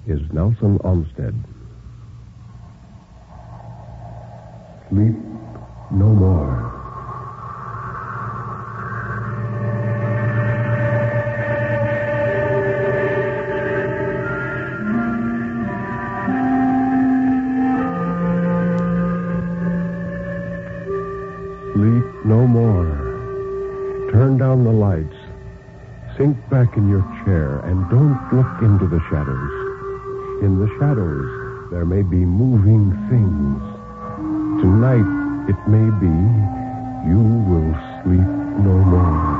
is Nelson Olmsted. Sleep no more. Sleep no more. Turn down the lights. Sink back in your chair and don't look into the shadows. In the shadows, there may be moving things. Tonight, it may be you will sleep no more.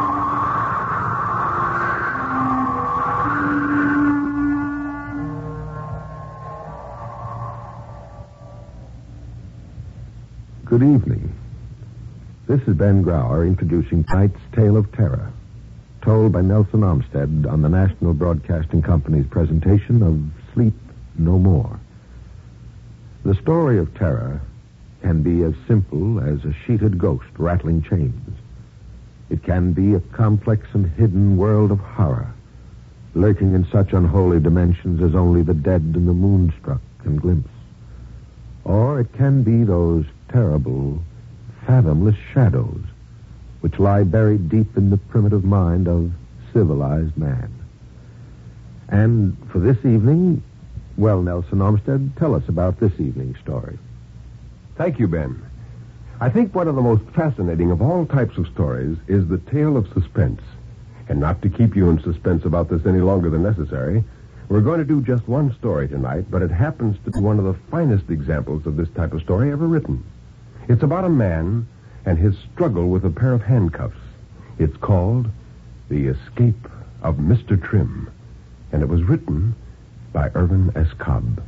Good evening. This is Ben Grauer introducing tonight's Tale of Terror, told by Nelson Olmsted on the National Broadcasting Company's presentation of Sleep No More. The story of terror can be as simple as a sheeted ghost rattling chains. It can be a complex and hidden world of horror, lurking in such unholy dimensions as only the dead and the moonstruck can glimpse. Or it can be those terrible, fathomless shadows which lie buried deep in the primitive mind of civilized man. And for this evening, well, Nelson Olmsted, tell us about this evening's story. Thank you, Ben. I think one of the most fascinating of all types of stories is the tale of suspense. And not to keep you in suspense about this any longer than necessary, we're going to do just one story tonight, but it happens to be one of the finest examples of this type of story ever written. It's about a man and his struggle with a pair of handcuffs. It's called The Escape of Mr. Trim, and it was written by Irvin S. Cobb.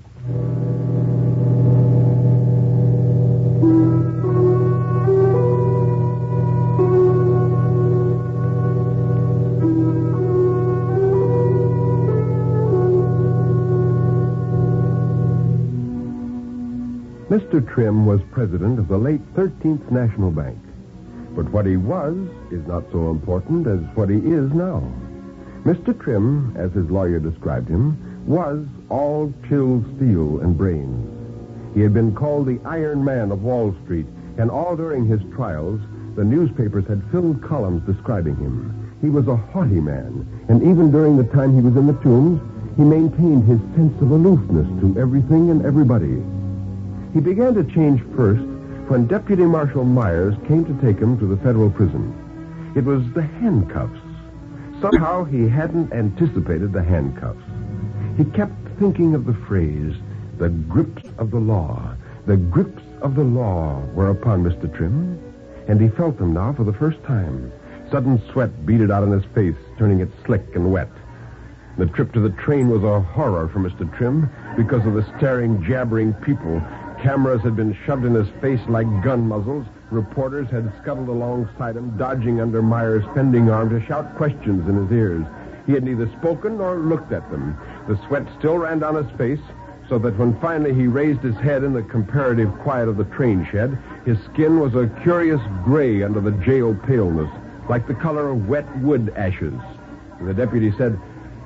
Mr. Trim was president of the late 13th National Bank. But what he was is not so important as what he is now. Mr. Trim, as his lawyer described him, was all chilled steel and brains. He had been called the Iron Man of Wall Street, and all during his trials, the newspapers had filled columns describing him. He was a haughty man, and even during the time he was in the Tombs, he maintained his sense of aloofness to everything and everybody. He began to change first when Deputy Marshal Myers came to take him to the federal prison. It was the handcuffs. Somehow he hadn't anticipated the handcuffs. He kept thinking of the phrase, the grips of the law. The grips of the law were upon Mr. Trim, and he felt them now for the first time. Sudden sweat beaded out on his face, turning it slick and wet. The trip to the train was a horror for Mr. Trim because of the staring, jabbering people. Cameras had been shoved in his face like gun muzzles. Reporters had scuttled alongside him, dodging under Myers' fending arm to shout questions in his ears. He had neither spoken nor looked at them. The sweat still ran down his face, so that when finally he raised his head in the comparative quiet of the train shed, his skin was a curious gray under the jail paleness, like the color of wet wood ashes. And the deputy said,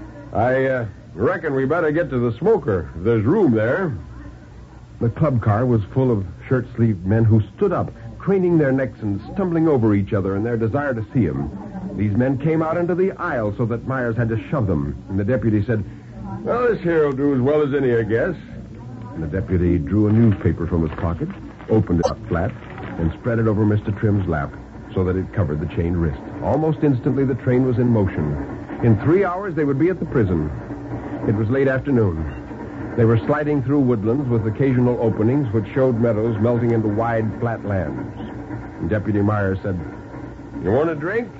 I reckon we better get to the smoker. There's room there. The club car was full of shirt-sleeved men who stood up, craning their necks and stumbling over each other in their desire to see him. These men came out into the aisle so that Myers had to shove them. And the deputy said, well, this here will do as well as any, I guess. And the deputy drew a newspaper from his pocket, opened it up flat, and spread it over Mr. Trim's lap so that it covered the chained wrist. Almost instantly, the train was in motion. In 3 hours, they would be at the prison. It was late afternoon. They were sliding through woodlands with occasional openings which showed meadows melting into wide, flat lands. And Deputy Myers said, you want a drink?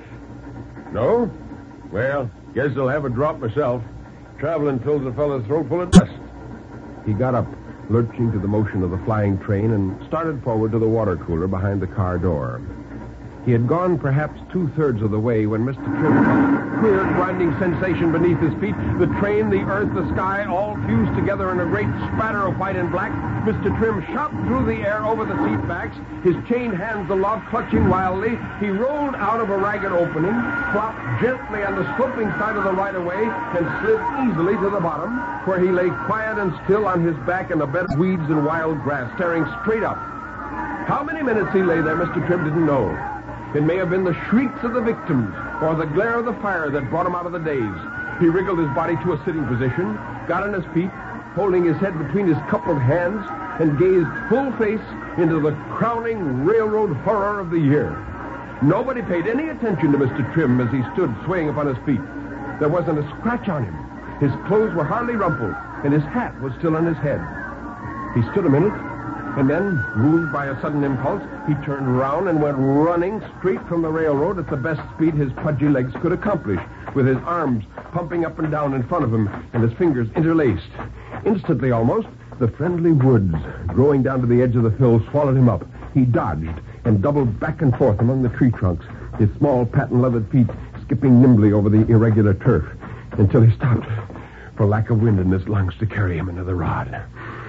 No? Well, guess I'll have a drop myself. Traveling fills a fellow's throat full of dust. He got up, lurching to the motion of the flying train, and started forward to the water cooler behind the car door. He had gone perhaps 2/3 of the way when Mr. Trim felt a queer grinding sensation beneath his feet. The train, the earth, the sky, all fused together in a great spatter of white and black. Mr. Trim shot through the air over the seat backs, his chained hands aloft clutching wildly. He rolled out of a ragged opening, flopped gently on the sloping side of the right-of-way, and slid easily to the bottom, where he lay quiet and still on his back in a bed of weeds and wild grass, staring straight up. How many minutes he lay there, Mr. Trim didn't know. It may have been the shrieks of the victims or the glare of the fire that brought him out of the daze. He wriggled his body to a sitting position, got on his feet, holding his head between his coupled hands, and gazed full face into the crowning railroad horror of the year. Nobody paid any attention to Mr. Trim as he stood swaying upon his feet. There wasn't a scratch on him. His clothes were hardly rumpled, and his hat was still on his head. He stood a minute, and then, moved by a sudden impulse, he turned around and went running straight from the railroad at the best speed his pudgy legs could accomplish, with his arms pumping up and down in front of him and his fingers interlaced. Instantly, almost, the friendly woods growing down to the edge of the hill swallowed him up. He dodged and doubled back and forth among the tree trunks, his small patent-leathered feet skipping nimbly over the irregular turf, until he stopped for lack of wind in his lungs to carry him into the rod.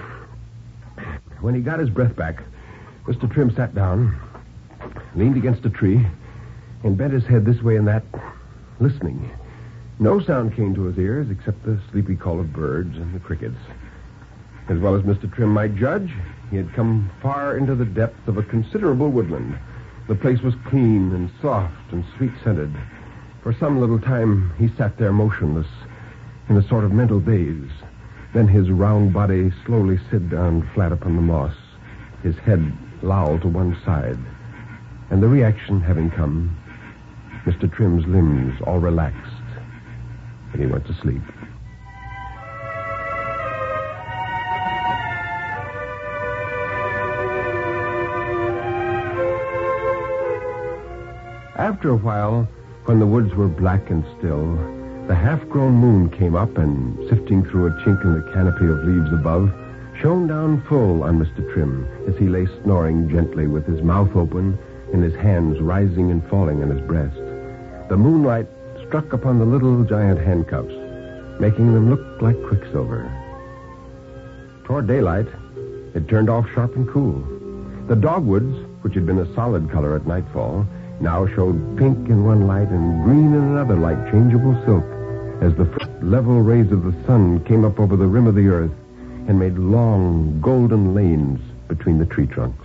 When he got his breath back, Mr. Trim sat down, leaned against a tree, and bent his head this way and that, listening. No sound came to his ears except the sleepy call of birds and the crickets. As well as Mr. Trim might judge, he had come far into the depths of a considerable woodland. The place was clean and soft and sweet-scented. For some little time, he sat there motionless, in a sort of mental daze. Then his round body slowly slid down flat upon the moss, his head lolled to one side. And the reaction having come, Mr. Trim's limbs all relaxed, and he went to sleep. After a while, when the woods were black and still, the half-grown moon came up and, sifting through a chink in the canopy of leaves above, shone down full on Mr. Trim as he lay snoring gently with his mouth open and his hands rising and falling on his breast. The moonlight struck upon the little giant handcuffs, making them look like quicksilver. Toward daylight, it turned off sharp and cool. The dogwoods, which had been a solid color at nightfall, now showed pink in one light and green in another like changeable silk, as the first level rays of the sun came up over the rim of the earth and made long, golden lanes between the tree trunks.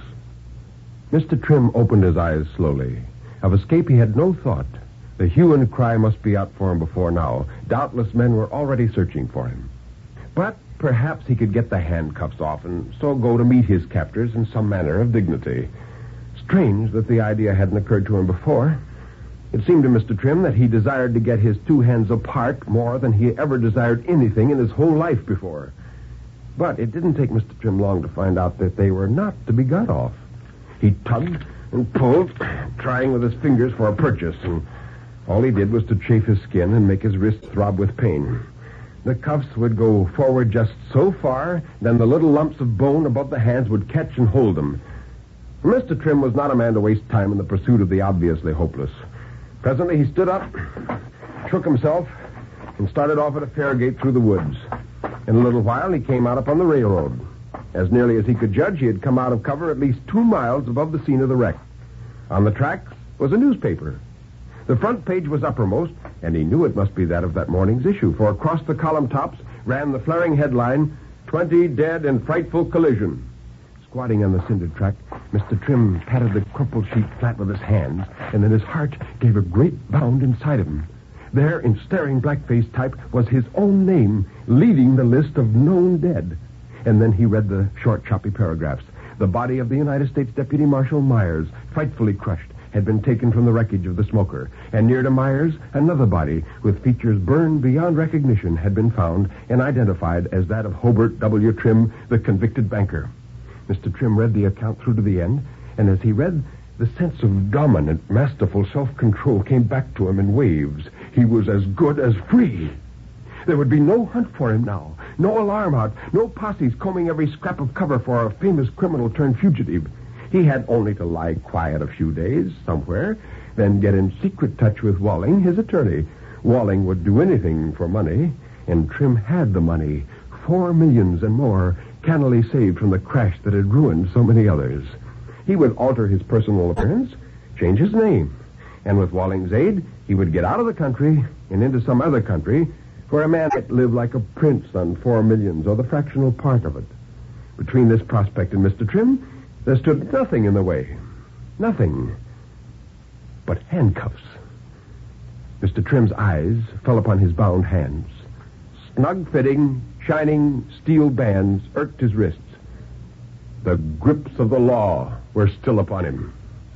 Mr. Trim opened his eyes slowly. Of escape he had no thought. The hue and cry must be out for him before now. Doubtless men were already searching for him. But perhaps he could get the handcuffs off and so go to meet his captors in some manner of dignity. Strange that the idea hadn't occurred to him before. It seemed to Mr. Trim that he desired to get his two hands apart more than he ever desired anything in his whole life before. But it didn't take Mr. Trim long to find out that they were not to be got off. He tugged and pulled, trying with his fingers for a purchase, and all he did was to chafe his skin and make his wrist throb with pain. The cuffs would go forward just so far, then the little lumps of bone above the hands would catch and hold them. Mr. Trim was not a man to waste time in the pursuit of the obviously hopeless. Presently he stood up, shook himself, and started off at a fair gait through the woods. In a little while he came out upon the railroad. As nearly as he could judge, he had come out of cover at least 2 miles above the scene of the wreck. On the track was a newspaper. The front page was uppermost, and he knew it must be that of that morning's issue, for across the column tops ran the flaring headline, 20 dead in frightful collision. Squatting on the cindered track, Mr. Trim patted the crumpled sheet flat with his hands, and then his heart gave a great bound inside of him. There, in staring blackface type, was his own name, leading the list of known dead. And then he read the short, choppy paragraphs. The body of the United States Deputy Marshal Myers, frightfully crushed, had been taken from the wreckage of the smoker. And near to Myers, another body, with features burned beyond recognition, had been found and identified as that of Hobart W. Trim, the convicted banker. Mr. Trim read the account through to the end, and as he read, the sense of dominant, masterful self-control came back to him in waves. He was as good as free. There would be no hunt for him now, no alarm out, no posses combing every scrap of cover for a famous criminal turned fugitive. He had only to lie quiet a few days somewhere, then get in secret touch with Walling, his attorney. Walling would do anything for money, and Trim had the money, $4 million and more, cannily saved from the crash that had ruined so many others. He would alter his personal appearance, change his name, and with Walling's aid, he would get out of the country and into some other country where a man might live like a prince on $4 million or the fractional part of it. Between this prospect and Mr. Trim, there stood nothing in the way. Nothing but handcuffs. Mr. Trim's eyes fell upon his bound hands. Snug-fitting, shining steel bands irked his wrists. The grips of the law were still upon him.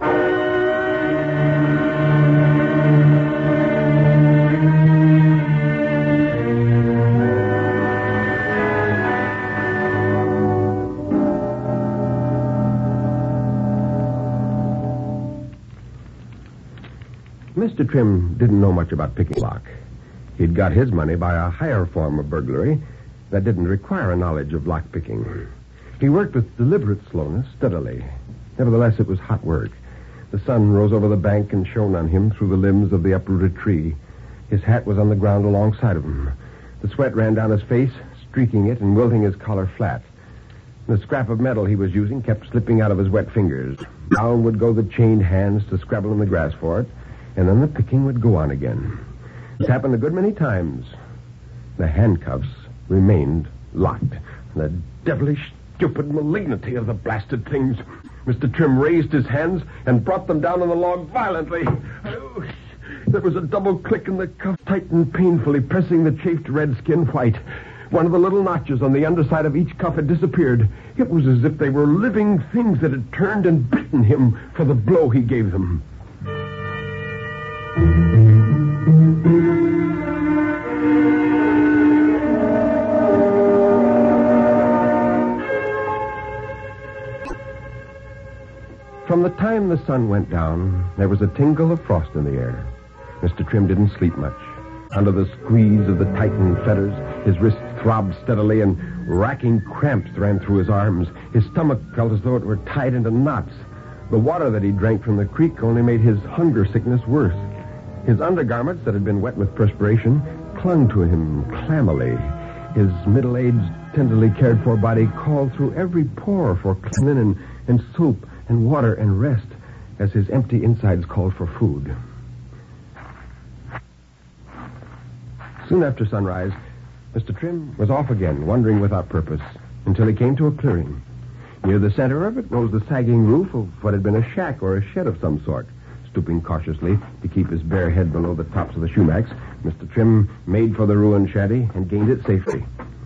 Mr. Trim didn't know much about picking lock. He'd got his money by a higher form of burglary that didn't require a knowledge of lock picking. He worked with deliberate slowness, steadily. Nevertheless, it was hot work. The sun rose over the bank and shone on him through the limbs of the uprooted tree. His hat was on the ground alongside of him. The sweat ran down his face, streaking it and wilting his collar flat. The scrap of metal he was using kept slipping out of his wet fingers. Down would go the chained hands to scrabble in the grass for it, and then the picking would go on again. This happened a good many times. The handcuffs remained locked. The devilish, stupid malignity of the blasted things. Mr. Trim raised his hands and brought them down on the log violently. Oh, there was a double click and the cuff tightened painfully, pressing the chafed red skin white. One of the little notches on the underside of each cuff had disappeared. It was as if they were living things that had turned and bitten him for the blow he gave them. From the time the sun went down, there was a tingle of frost in the air. Mr. Trim didn't sleep much. Under the squeeze of the tightened fetters, his wrists throbbed steadily and racking cramps ran through his arms. His stomach felt as though it were tied into knots. The water that he drank from the creek only made his hunger sickness worse. His undergarments that had been wet with perspiration clung to him clammily. His middle-aged, tenderly cared-for body called through every pore for linen and soap and water and rest, as his empty insides called for food. Soon after sunrise, Mr. Trim was off again, wandering without purpose, until he came to a clearing. Near the center of it rose the sagging roof of what had been a shack or a shed of some sort. Stooping cautiously to keep his bare head below the tops of the shumacs, Mr. Trim made for the ruined shanty and gained it safely.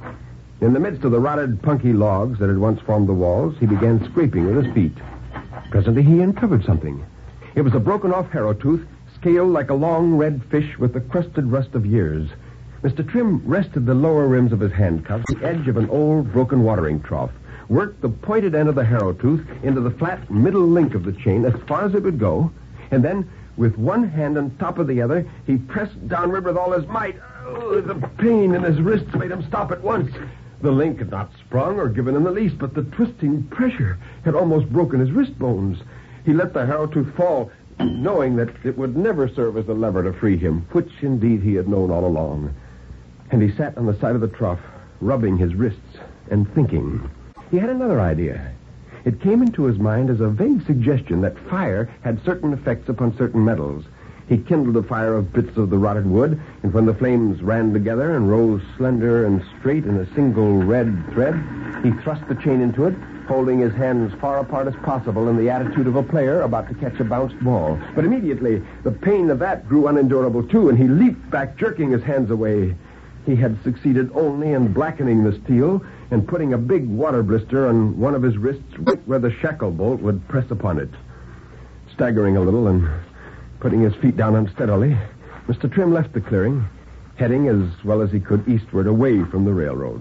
In the midst of the rotted, punky logs that had once formed the walls, he began scraping with his feet. Presently, he uncovered something. It was a broken-off harrow tooth, scaled like a long red fish with the crusted rust of years. Mr. Trim rested the lower rims of his handcuffs on the edge of an old, broken watering trough, worked the pointed end of the harrow tooth into the flat middle link of the chain as far as it would go, and then, with one hand on top of the other, he pressed downward with all his might. Oh, the pain in his wrists made him stop at once. The link had not sprung or given in the least, but the twisting pressure had almost broken his wrist bones. He let the harrow tooth fall, knowing that it would never serve as a lever to free him, which indeed he had known all along. And he sat on the side of the trough, rubbing his wrists and thinking. He had another idea. It came into his mind as a vague suggestion that fire had certain effects upon certain metals. He kindled a fire of bits of the rotted wood, and when the flames ran together and rose slender and straight in a single red thread, he thrust the chain into it, holding his hands far apart as possible in the attitude of a player about to catch a bounced ball. But immediately, the pain of that grew unendurable too, and he leaped back, jerking his hands away. He had succeeded only in blackening the steel and putting a big water blister on one of his wrists right where the shackle bolt would press upon it. Staggering a little and putting his feet down unsteadily, Mr. Trim left the clearing, heading as well as he could eastward away from the railroad.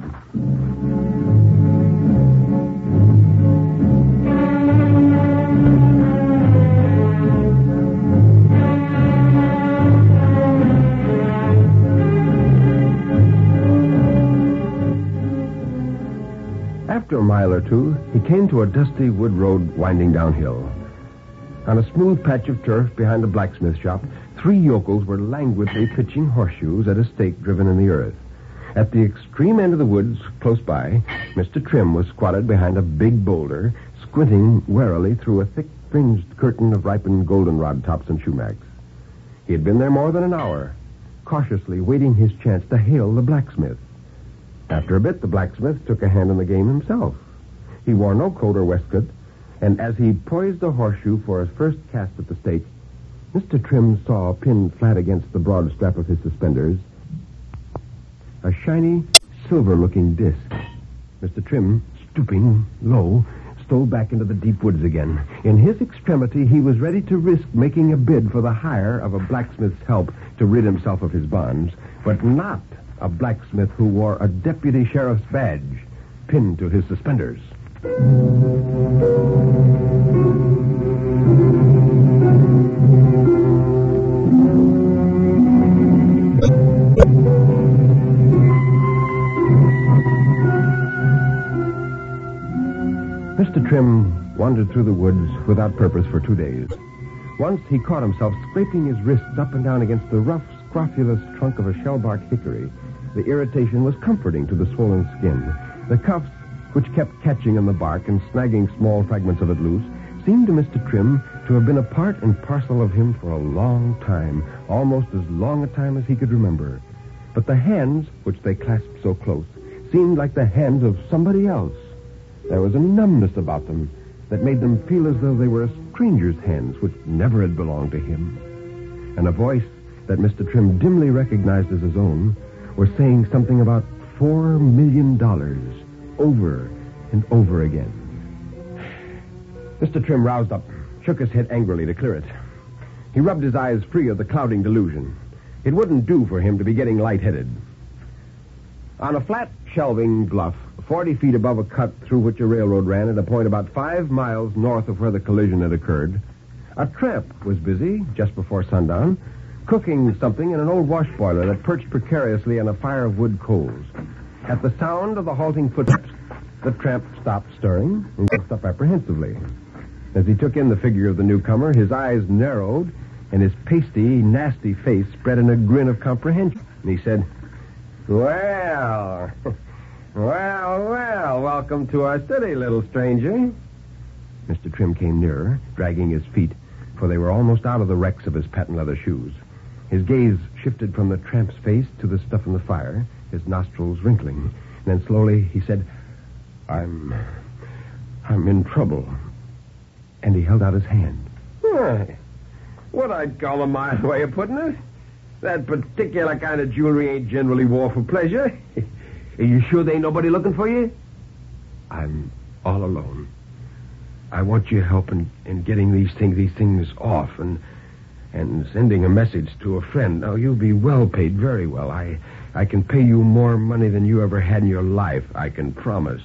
After After a mile or two, he came to a dusty wood road winding downhill. On a smooth patch of turf behind the blacksmith shop, 3 yokels were languidly pitching horseshoes at a stake driven in the earth. At the extreme end of the woods, close by, Mr. Trim was squatted behind a big boulder, squinting warily through a thick fringed curtain of ripened goldenrod tops and sumacs. He had been there more than an hour, cautiously waiting his chance to hail the blacksmith. After a bit, the blacksmith took a hand in the game himself. He wore no coat or waistcoat, and as he poised the horseshoe for his first cast at the stake, Mr. Trim saw, pinned flat against the broad strap of his suspenders, a shiny, silver-looking disc. Mr. Trim, stooping low, stole back into the deep woods again. In his extremity, he was ready to risk making a bid for the hire of a blacksmith's help to rid himself of his bonds, but not a blacksmith who wore a deputy sheriff's badge pinned to his suspenders. Mr. Trim wandered through the woods without purpose for 2 days. Once he caught himself scraping his wrists up and down against the rough, scrofulous trunk of a shell-bark hickory. The irritation was comforting to the swollen skin. The cuffs, which kept catching on the bark and snagging small fragments of it loose, seemed to Mr. Trim to have been a part and parcel of him for a long time, almost as long a time as he could remember. But the hands, which they clasped so close, seemed like the hands of somebody else. There was a numbness about them that made them feel as though they were a stranger's hands, which never had belonged to him. And a voice that Mr. Trim dimly recognized as his own was saying something about $4 million over and over again. Mr. Trim roused up, shook his head angrily to clear it. He rubbed his eyes free of the clouding delusion. It wouldn't do for him to be getting lightheaded. On a flat, shelving bluff, 40 feet above a cut through which a railroad ran at a point about 5 miles north of where the collision had occurred, a tramp was busy, just before sundown, cooking something in an old wash boiler that perched precariously on a fire of wood coals. At the sound of the halting footsteps, the tramp stopped stirring and looked up apprehensively. As he took in the figure of the newcomer, his eyes narrowed and his pasty, nasty face spread in a grin of comprehension. And he said, "Well, well, welcome to our city, little stranger." Mr. Trim came nearer, dragging his feet, for they were almost out of the wrecks of his patent leather shoes. His gaze shifted from the tramp's face to the stuff in the fire, his nostrils wrinkling. And then slowly he said, I'm in trouble." And he held out his hand. What I'd call a mild way of putting it. That particular kind of jewelry ain't generally wore for pleasure. Are you sure there ain't nobody looking for you? I'm all alone. I want your help in getting these things off and sending a message to a friend. Now, you'll be well paid, very well. I can pay you more money than you ever had in your life, I can promise.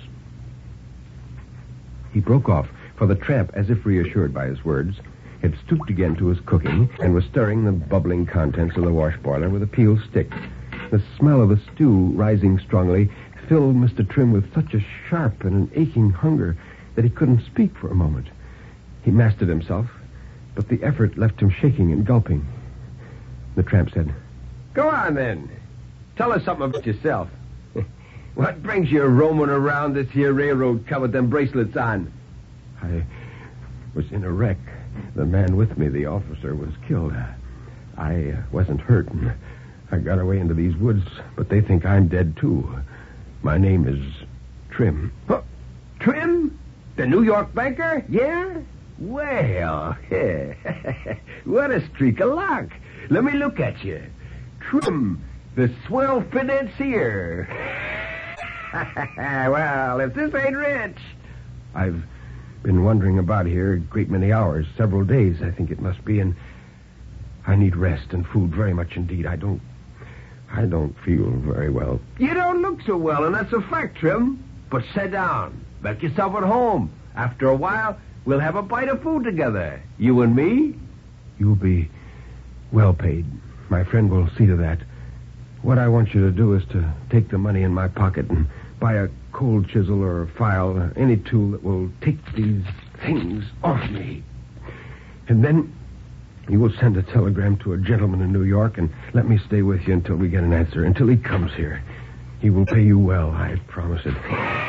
He broke off, for the tramp, as if reassured by his words, had stooped again to his cooking and was stirring the bubbling contents of the wash boiler with a peeled stick. The smell of the stew, rising strongly, filled Mr. Trim with such a sharp and an aching hunger that he couldn't speak for a moment. He mastered himself, but the effort left him shaking and gulping. The tramp said, "Go on, then. Tell us something about yourself. What brings you roaming around this here railroad cut with them bracelets on?" "I was in a wreck. The man with me, the officer, was killed. I wasn't hurt, and I got away into these woods, but they think I'm dead, too. My name is Trim." "Huh? Trim? The New York banker? Yeah? Well, what a streak of luck. Let me look at you. Trim, the swell financier. Well, if this ain't rich." "I've been wandering about here a great many hours, several days, I think it must be, and I need rest and food very much indeed. I don't feel very well." "You don't look so well, and that's a fact, Trim. But sit down. Make yourself at home. After a while, we'll have a bite of food together. You and me." "You'll be well paid. My friend will see to that. What I want you to do is to take the money in my pocket and buy a cold chisel or a file, or any tool that will take these things off me. And then you will send a telegram to a gentleman in New York and let me stay with you until we get an answer, until he comes here. He will pay you well, I promise it.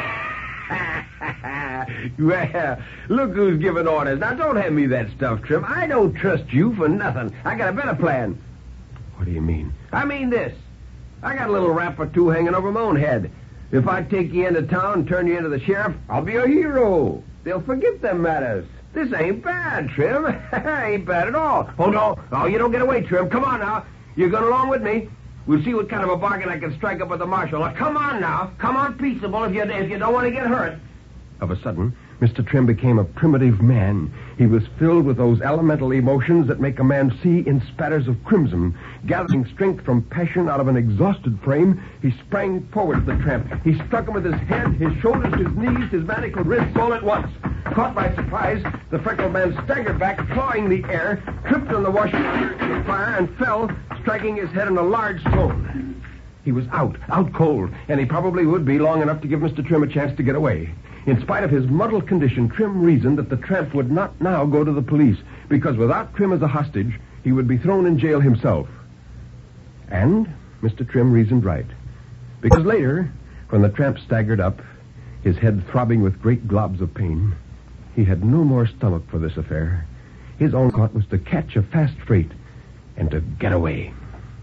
Well, look who's giving orders. Now, don't hand me that stuff, Trim. I don't trust you for nothing. I got a better plan. What do you mean? I mean this. I got a little rap or two hanging over my own head. If I take you into town and turn you into the sheriff, I'll be a hero. They'll forget them matters. This ain't bad, Trim. Ain't bad at all. Oh, no. Oh, you don't get away, Trim. Come on now. You're going along with me. We'll see what kind of a bargain I can strike up with the marshal. Now, come on now. Come on peaceable if you don't want to get hurt. Of a sudden, Mr. Trim became a primitive man. He was filled with those elemental emotions that make a man see in spatters of crimson. Gathering strength from passion out of an exhausted frame, he sprang forward to the tramp. He struck him with his head, his shoulders, his knees, his manacled wrists all at once. Caught by surprise, the freckled man staggered back, clawing the air, tripped on the washing fire, and fell, striking his head on a large stone. He was out cold, and he probably would be long enough to give Mr. Trim a chance to get away. In spite of his muddled condition, Trim reasoned that the tramp would not now go to the police, because without Trim as a hostage, he would be thrown in jail himself. And Mr. Trim reasoned right. Because later, when the tramp staggered up, his head throbbing with great globs of pain, he had no more stomach for this affair. His only thought was to catch a fast freight and to get away.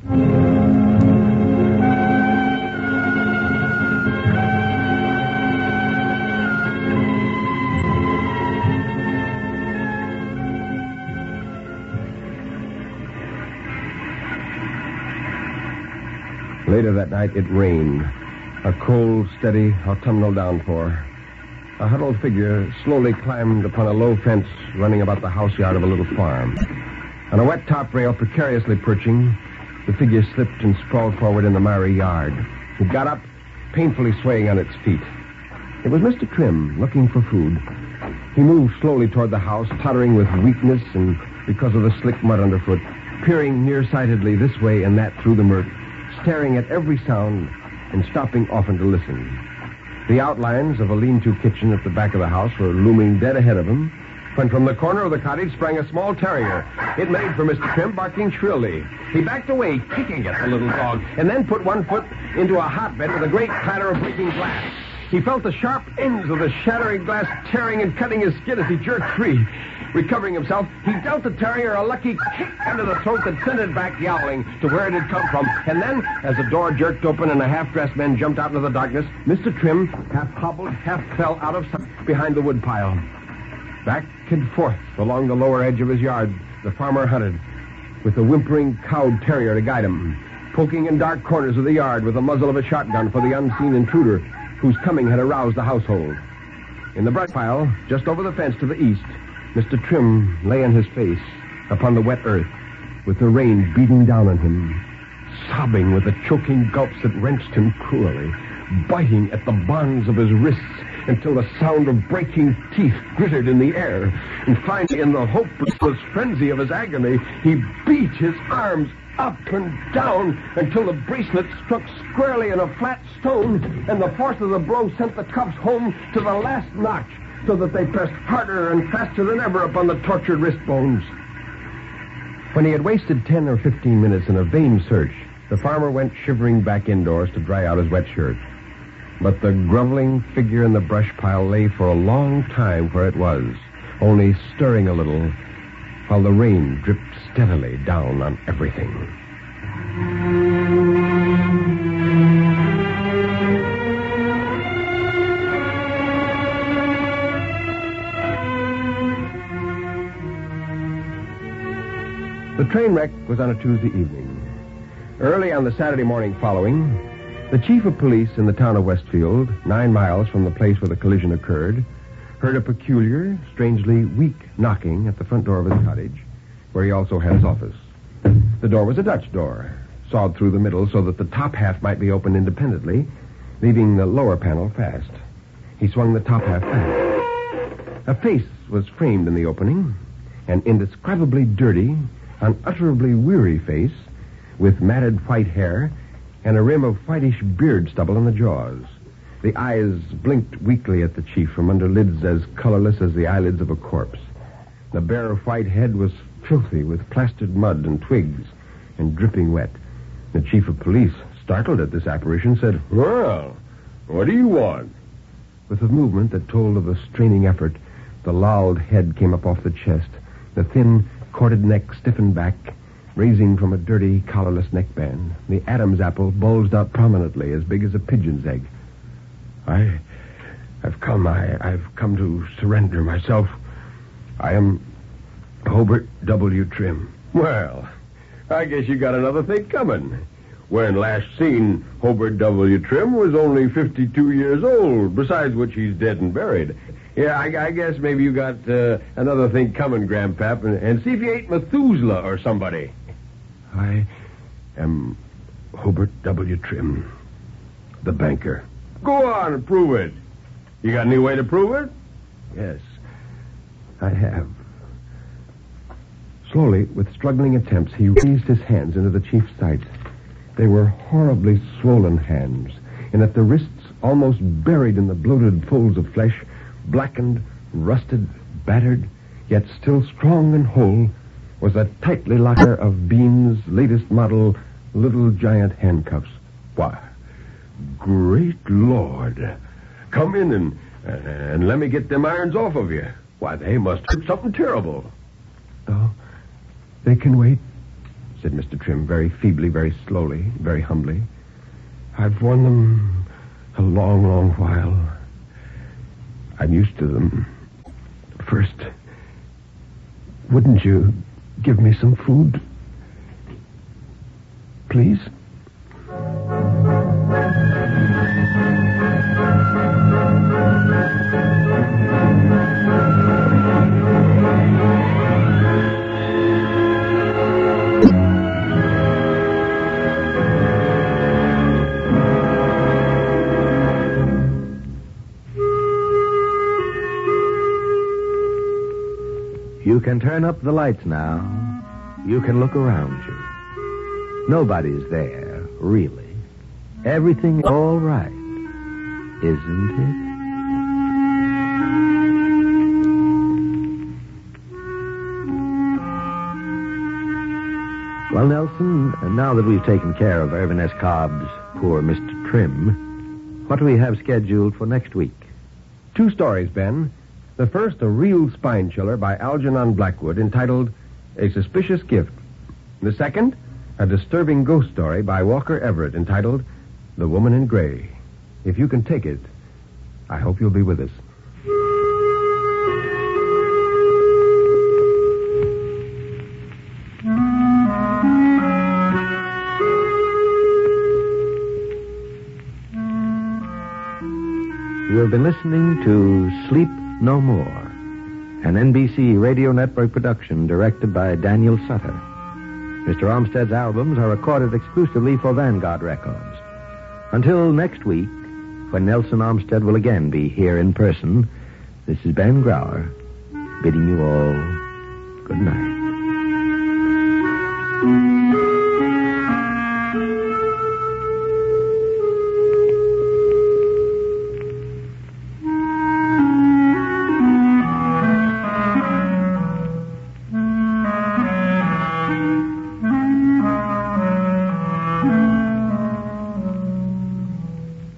Later that night, it rained. A cold, steady, autumnal downpour. A huddled figure slowly climbed upon a low fence running about the house yard of a little farm. On a wet top rail precariously perching, the figure slipped and sprawled forward in the miry yard. It got up, painfully swaying on its feet. It was Mr. Trim, looking for food. He moved slowly toward the house, tottering with weakness and because of the slick mud underfoot, peering nearsightedly this way and that through the murk, staring at every sound and stopping often to listen. The outlines of a lean-to kitchen at the back of the house were looming dead ahead of him when from the corner of the cottage sprang a small terrier. It made for Mr. Trim, barking shrilly. He backed away, kicking at the little dog, and then put one foot into a hotbed with a great clatter of breaking glass. He felt the sharp ends of the shattering glass tearing and cutting his skin as he jerked free. Recovering himself, he dealt the terrier a lucky kick under the throat that sent it back yowling to where it had come from. And then, as the door jerked open and a half-dressed man jumped out into the darkness, Mr. Trim half hobbled, half fell out of sight behind the woodpile. Back and forth along the lower edge of his yard, the farmer hunted, with a whimpering cowed terrier to guide him, poking in dark corners of the yard with the muzzle of a shotgun for the unseen intruder whose coming had aroused the household. In the brush pile, just over the fence to the east, Mr. Trim lay on his face upon the wet earth, with the rain beating down on him, sobbing with the choking gulps that wrenched him cruelly, biting at the bonds of his wrists until the sound of breaking teeth glittered in the air. And finally, in the hopeless frenzy of his agony, he beat his arms up and down until the bracelet struck squarely in a flat stone, and the force of the blow sent the cuffs home to the last notch, so that they pressed harder and faster than ever upon the tortured wrist bones. When he had wasted 10 or 15 minutes in a vain search, the farmer went shivering back indoors to dry out his wet shirt. But the groveling figure in the brush pile lay for a long time where it was, only stirring a little, while the rain dripped steadily down on everything. The train wreck was on a Tuesday evening. Early on the Saturday morning following, the chief of police in the town of Westfield, 9 miles from the place where the collision occurred, heard a peculiar, strangely weak knocking at the front door of his cottage, where he also had his office. The door was a Dutch door, sawed through the middle so that the top half might be opened independently, leaving the lower panel fast. He swung the top half back. A face was framed in the opening, an indescribably dirty, unutterably weary face, with matted white hair and a rim of whitish beard stubble on the jaws. The eyes blinked weakly at the chief from under lids as colorless as the eyelids of a corpse. The bare white head was filthy with plastered mud and twigs and dripping wet. The chief of police, startled at this apparition, said, "Well, what do you want?" With a movement that told of a straining effort, the lolled head came up off the chest. The thin, corded neck stiffened back, raising from a dirty, collarless neckband. The Adam's apple bulged out prominently, as big as a pigeon's egg. I've come to surrender myself. I am Hobart W. Trim. Well, I guess you got another thing coming. When last seen, Hobart W. Trim was only 52 years old, besides which he's dead and buried. Yeah, I guess maybe you got another thing coming, Grandpap, and see if you ain't Methuselah or somebody. I am Hobart W. Trim, the banker. Go on and prove it. You got any way to prove it? Yes, I have. Slowly, with struggling attempts, he raised his hands into the chief's sight. They were horribly swollen hands, and at the wrists, almost buried in the bloated folds of flesh, blackened, rusted, battered, yet still strong and whole, was a tightly locker of Bean's latest model Little Giant handcuffs. Why, great Lord. Come in and let me get them irons off of you. Why, they must hurt something terrible. Oh, they can wait, said Mr. Trim, very feebly, very slowly, very humbly. I've worn them a long, long while. I'm used to them. First, wouldn't you give me some food? Please? You can turn up the lights now. You can look around you. Nobody's there, really. Everything's all right, isn't it? Well, Nelson, now that we've taken care of Irvin S. Cobb's poor Mr. Trim, what do we have scheduled for next week? 2 stories, Ben. The first, a real spine chiller by Algernon Blackwood, entitled A Suspicious Gift. The second, a disturbing ghost story by Walker Everett, entitled The Woman in Gray. If you can take it, I hope you'll be with us. You have been listening to Sleep No More, an NBC Radio Network production directed by Daniel Sutter. Mr. Armstead's albums are recorded exclusively for Vanguard Records. Until next week, when Nelson Armstead will again be here in person, this is Ben Grauer, bidding you all good night.